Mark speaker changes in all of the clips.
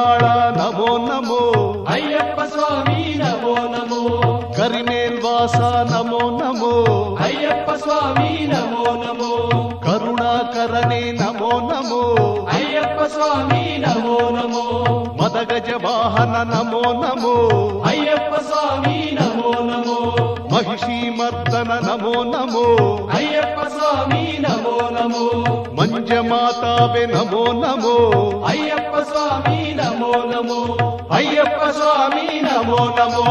Speaker 1: కరుణాళ నమో నమో
Speaker 2: అయ్యప్ప స్వామి నమో నమో
Speaker 1: కరిమేల్వాస నమో నమో
Speaker 2: అయ్యప్ప స్వామి నమో నమో
Speaker 1: కరుణాకరణే నమో నమో
Speaker 2: అయ్యప్ప స్వామి నమో నమో
Speaker 1: మదగజ వాహన నమో నమో
Speaker 2: అయ్యప్ప స్వామి నమో నమో
Speaker 1: మహిషీమర్దన నమో నమో
Speaker 2: అయ్యప్ప స్వామి నమో నమో
Speaker 1: మంజమాతావే నమో నమో
Speaker 2: అయ్యప్ప స్వామి నమో నమో అయ్యప్ప స్వామి నమో నమో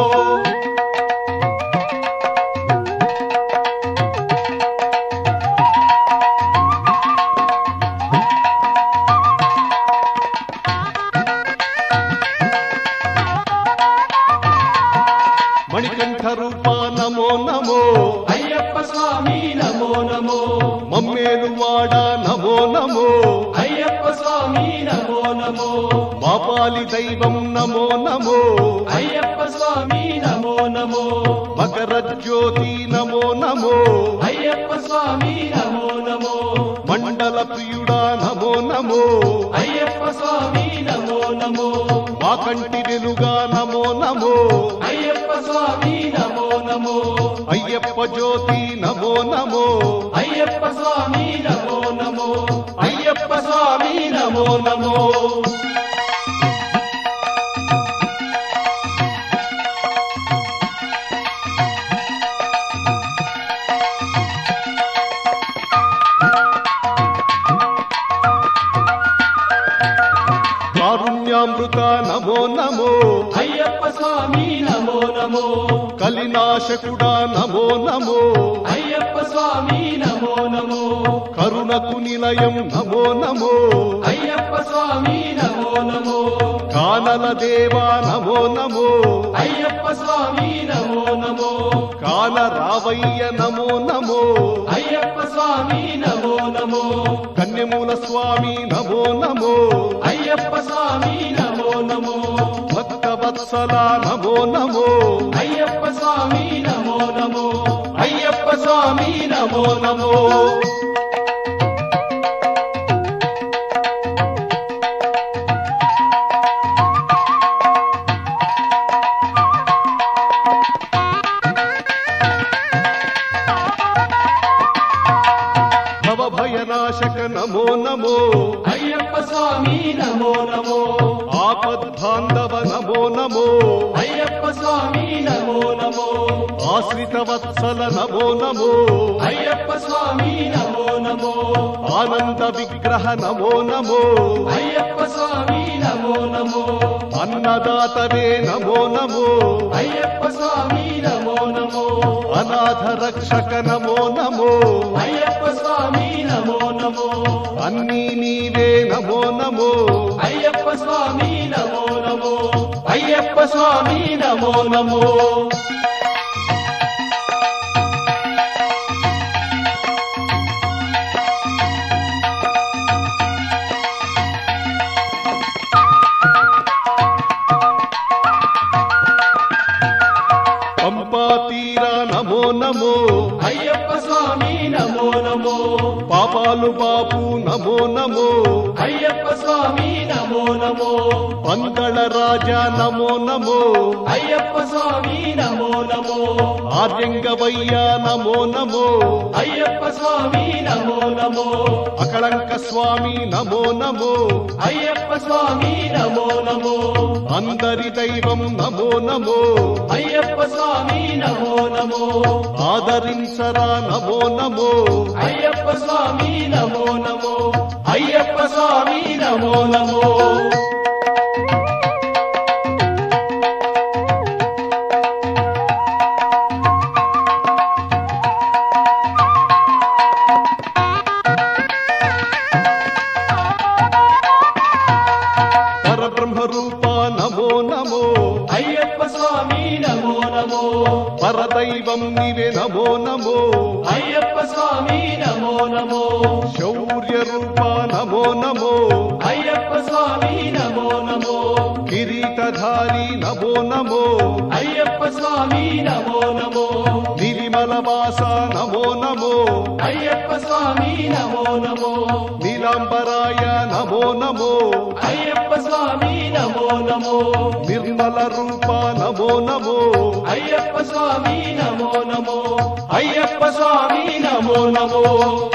Speaker 1: మణికంఠ రూప నమో నమో
Speaker 2: అయ్యప్ప స్వామి నమో నమో
Speaker 1: మమ్మేలువాడ నమో నమో
Speaker 2: అయ్యప్ప స్వామి నమో నమో
Speaker 1: మాపాలి దైవం నమో నమో
Speaker 2: అయ్యప్ప స్వామి నమో నమో
Speaker 1: మకర జ్యోతి నమో నమో
Speaker 2: అయ్యప్ప స్వామి నమో నమో
Speaker 1: మండల ప్రియుడా నమో నమో
Speaker 2: అయ్యప్ప స్వామి నమో నమో
Speaker 1: మా కంటి వెలుగా నమో నమో
Speaker 2: అయ్యప్ప స్వామి నమో నమో
Speaker 1: అయ్యప్ప జ్యోతి నమో నమో
Speaker 2: అయ్యప్ప స్వామి నమో నమో అయ్యప్ప స్వామి నమో నమో
Speaker 1: కారుణ్యామృత నమో నమో
Speaker 2: అయ్యప్ప స్వామి నమో నమో
Speaker 1: కలినాశకుడా నమో నమో
Speaker 2: అయ్యప్ప స్వామి నమో నమో
Speaker 1: కరుణకు నిలయం నమో నమో
Speaker 2: అయ్యప్ప స్వామి నమో నమో
Speaker 1: కానల దేవా నమో నమో
Speaker 2: అయ్యప్ప స్వామి నమో నమో
Speaker 1: కాన రావయ్య నమో నమో
Speaker 2: అయ్యప్ప స్వామి నమో నమో
Speaker 1: కన్యమూల స్వామి నమో నమో
Speaker 2: అయ్యప్ప స్వామి నమో నమో
Speaker 1: భక్తవత్సల నమో నమో
Speaker 2: అయ్యప్ప స్వామి నమో నమో అయ్యప్ప స్వామి నమో నమో
Speaker 1: భవభయనాశక నమో నమో
Speaker 2: అయ్యప్ప స్వామి నమో నమో
Speaker 1: ఆపద్బాంధవ నమో నమో
Speaker 2: అయ్యప్ప స్వామి నమో నమో
Speaker 1: ఆశ్రితవత్సల నమో నమో
Speaker 2: అయ్యప్ప స్వామి నమో నమో
Speaker 1: ఆనంద విగ్రహ నమో నమో
Speaker 2: అయ్యప్ప స్వామి నమో నమో
Speaker 1: అన్నదాతవే నమో నమో
Speaker 2: అయ్యప్ప స్వామి నమో నమో
Speaker 1: అనాథ రక్షక నమో నమో
Speaker 2: అయ్యప్ప స్వామి నమో నమో
Speaker 1: అన్నీ నీవే నమో నమో
Speaker 2: అయ్యప్ప స్వామి నమో నమో అయ్యప్ప స్వామి నమో నమో
Speaker 1: పంపా తీర నమో నమో
Speaker 2: అయ్యప్ప స్వామి నమో నమో
Speaker 1: పాపాలు బాపు నమో నమో
Speaker 2: అయ్యప్ప స్వామి నమో నమో
Speaker 1: పందళ రాజా నమో నమో
Speaker 2: అయ్యప్ప స్వామి నమో నమో
Speaker 1: ఆర్యంగవయ్య నమో నమో
Speaker 2: అయ్యప్ప స్వామి నమో నమో
Speaker 1: అకళంక స్వామి నమో నమో
Speaker 2: అయ్యప్ప స్వామి నమో నమో
Speaker 1: అందరి దైవం నమో నమో
Speaker 2: అయ్యప్ప స్వామి నమో నమో
Speaker 1: ఆదరించరా నమో నమో
Speaker 2: అయ్యప్ప స్వామి నమో నమో అయ్యప్ప స్వామి నమో నమో
Speaker 1: పరబ్రహ్మ రూప నమో నమో
Speaker 2: అయ్యప్ప స్వామి నమో నమో
Speaker 1: పరదైవం నీవే నమో నమో
Speaker 2: అయ్యప్ప స్వామి నమో నమో
Speaker 1: శౌర్య రూప నమో నమో
Speaker 2: అయ్యప్ప స్వామి నమో నమో
Speaker 1: కిరీటధారి నమో నమో
Speaker 2: అయ్యప్ప స్వామి నమో నమో
Speaker 1: నిర్మల వాస నమో నమో
Speaker 2: అయ్యప్ప స్వామి నమో నమో
Speaker 1: నీలాంబరాయ నమో నమో
Speaker 2: అయ్యప్ప స్వామి నమో నమో
Speaker 1: నిర్మల రూప నమో నమో
Speaker 2: అయ్యప్ప స్వామి నమో నమో అయ్యప్ప స్వామి నమో నమో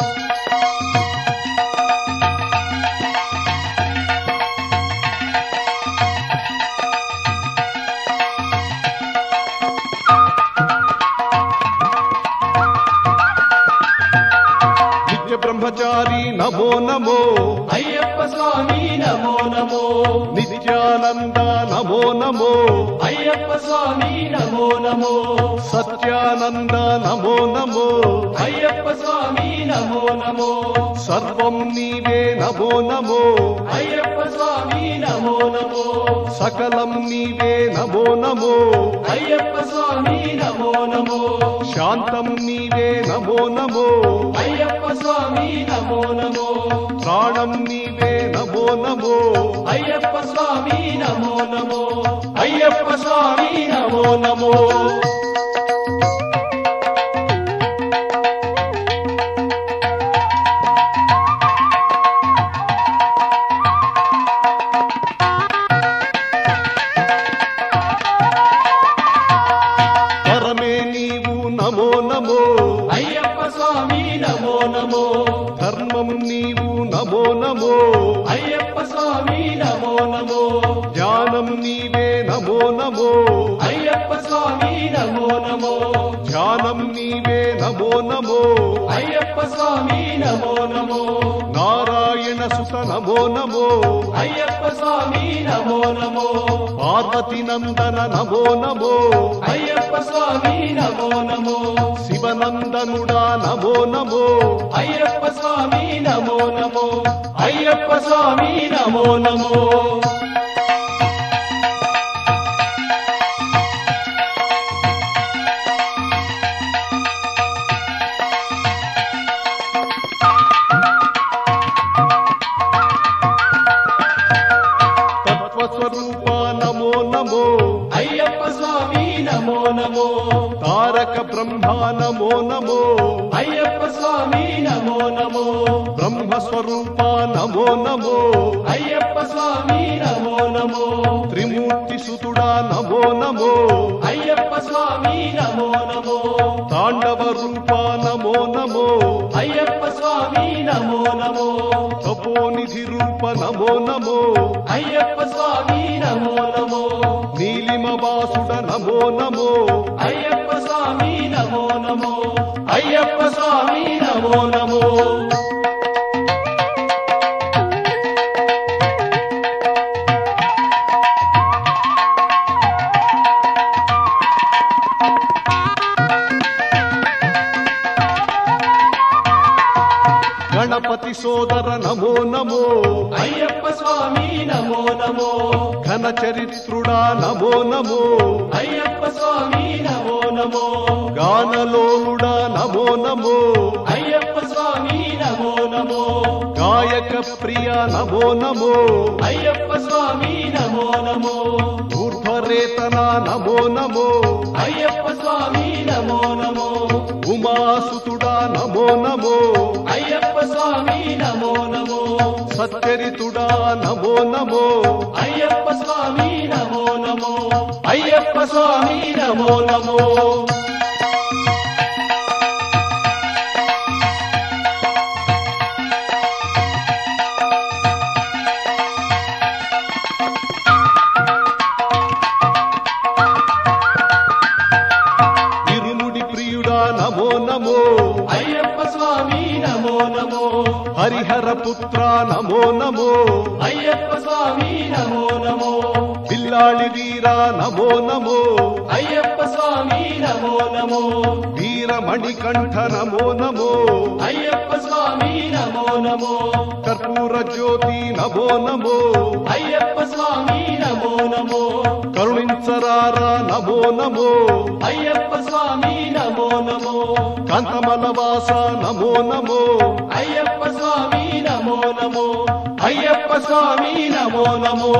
Speaker 1: బ్రహ్మచారి నమో నమో
Speaker 2: అయ్యప్ప స్వామి నమో నమో
Speaker 1: నిత్యానంద నమో నమో
Speaker 2: అయ్యప్ప స్వామి నమో నమో
Speaker 1: సత్యానంద నమో నమో
Speaker 2: అయ్యప్ప స్వామి నమో నమో
Speaker 1: సర్వం నీవే నమో నమో
Speaker 2: అయ్యప్ప స్వామి నమో నమో
Speaker 1: సకలం నీవే నమో నమో
Speaker 2: అయ్యప్ప స్వామి నమో నమో
Speaker 1: శాంతం నీవే నమో నమో
Speaker 2: అయ్యప్ప స్వామి నమో నమో
Speaker 1: ప్రాణం నీవే నమో నమో
Speaker 2: అయ్యప్ప స్వామి నమో నమో అయ్యప్ప స్వామి నమో నమో
Speaker 1: పరమే నీవు నమో నమో
Speaker 2: అయ్యప్ప స్వామి నమో నమో
Speaker 1: ధర్మం నీవు నమో నమో
Speaker 2: అయ్యప్ప స్వామి నమో నమో
Speaker 1: జ్ఞానం నీవే నమో నమో
Speaker 2: అయ్యప్ప స్వామి నమో నమో
Speaker 1: ధ్యానం నీవే నమో నమో
Speaker 2: అయ్యప్ప స్వామి నమో నమో
Speaker 1: నారాయణ సుత నమో నమో
Speaker 2: అయ్యప్ప స్వామి నమో నమో
Speaker 1: పార్వతి నందన నమో నమో
Speaker 2: అయ్యప్ప స్వామి నమో నమో
Speaker 1: శివనందనుడా నమో నమో
Speaker 2: అయ్యప్ప స్వామి నమో నమో అయ్యప్ప స్వామి నమో నమో
Speaker 1: తత్వస్వరూప నమో నమో
Speaker 2: అయ్యప్ప స్వామి నమో నమో
Speaker 1: తారక బ్రహ్మ నమో నమో
Speaker 2: అయ్యప్ప స్వామి నమో నమో
Speaker 1: బ్రహ్మస్వరూప నమో నమో
Speaker 2: అయ్యప్ప స్వామి నమో నమో
Speaker 1: త్రిమూర్తి సుతుడా నమో నమో
Speaker 2: అయ్యప్ప స్వామి నమో నమో
Speaker 1: తాండవ రూప నమో నమో
Speaker 2: అయ్యప్ప స్వామి నమో నమో
Speaker 1: తపోనిధి రూప నమో నమో
Speaker 2: అయ్యప్ప స్వామి నమో నమో
Speaker 1: నీలిమ వాసుడ నమో నమో
Speaker 2: అయ్యప్ప స్వామి నమో నమో అయ్యప్ప స్వామి నమో నమో
Speaker 1: గణపతి సోదర నమో నమో
Speaker 2: అయ్యప్ప స్వామి నమో నమో
Speaker 1: ఘన చరిత్రుడా నమో నమో
Speaker 2: అయ్యప్ప స్వామి నమో నమో
Speaker 1: గానలోలుడా నమో నమో
Speaker 2: అయ్యప్ప స్వామి నమో నమో
Speaker 1: గాయక ప్రియ నమో నమో
Speaker 2: అయ్యప్ప స్వామి నమో నమో
Speaker 1: ఊర్ధ్వరేతన నమో నమో
Speaker 2: అయ్యప్ప స్వామి నమో నమో
Speaker 1: ఉమాసుతుడా నమో నమో
Speaker 2: అయ్యప్ప స్వామి నమో నమో
Speaker 1: సచ్చరితుడా నమో నమో
Speaker 2: అయ్యప్ప స్వామి నమో నమో అయ్యప్ప స్వామి నమో నమో
Speaker 1: ఇరుముడి ప్రియుడా నమో నమో
Speaker 2: అయ్యప్ప స్వామి నమో నమో
Speaker 1: హరిహర పుత్ర నమో నమో
Speaker 2: అయ్యప్ప స్వామి నమో నమో
Speaker 1: పిల్లాళి వీరా నమో నమో
Speaker 2: అయ్యప్ప స్వామి నమో నమో
Speaker 1: వీరమణికంఠ నమో నమో
Speaker 2: అయ్యప్ప స్వామి నమో నమో
Speaker 1: కర్పూర జ్యోతి నమో నమో
Speaker 2: అయ్యప్ప స్వామి నమో నమో
Speaker 1: కరుణించరారా నమో నమో
Speaker 2: అయ్యప్ప స్వామి నమో నమో
Speaker 1: కాంతమలవాస నమో నమో
Speaker 2: అయ్యప్ప స్వామి నమో నమో అయ్యప్ప స్వామి నమో నమో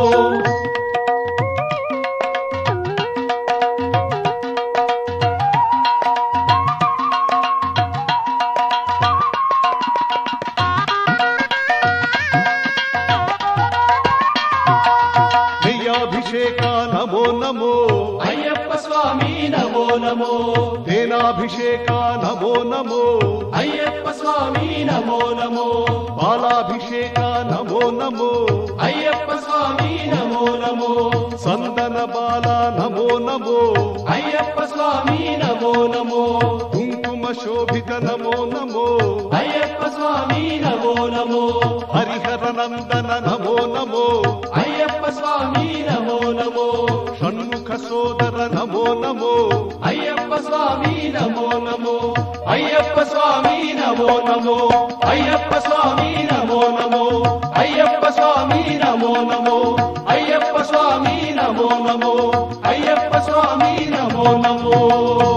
Speaker 1: నమో
Speaker 2: అయ్యప్ప స్వామి నమో నమో
Speaker 1: తేనాభిషేక నమో నమో
Speaker 2: అయ్యప్ప స్వామి నమో నమో
Speaker 1: బాలాభిషేక నమో నమో
Speaker 2: అయ్యప్ప స్వామి నమో నమో
Speaker 1: సందన బాల నమో నమో
Speaker 2: అయ్యప్ప స్వామి నమో నమో
Speaker 1: కుంకుమ శోభిత నమో నమో
Speaker 2: అయ్యప్ప స్వామి నమో నమో
Speaker 1: హరిహర నందన నమో నమో
Speaker 2: అయ్యప్ప స్వామి నమో నమో
Speaker 1: షణ్ముఖ సోదర నమో నమో
Speaker 2: అయ్యప్ప స్వామి నమో నమో అయ్యప్ప స్వామి నమో నమో అయ్యప్ప స్వామి నమో నమో అయ్యప్ప స్వామి నమో నమో అయ్యప్ప స్వామి నమో నమో అయ్యప్ప స్వామి నమో నమో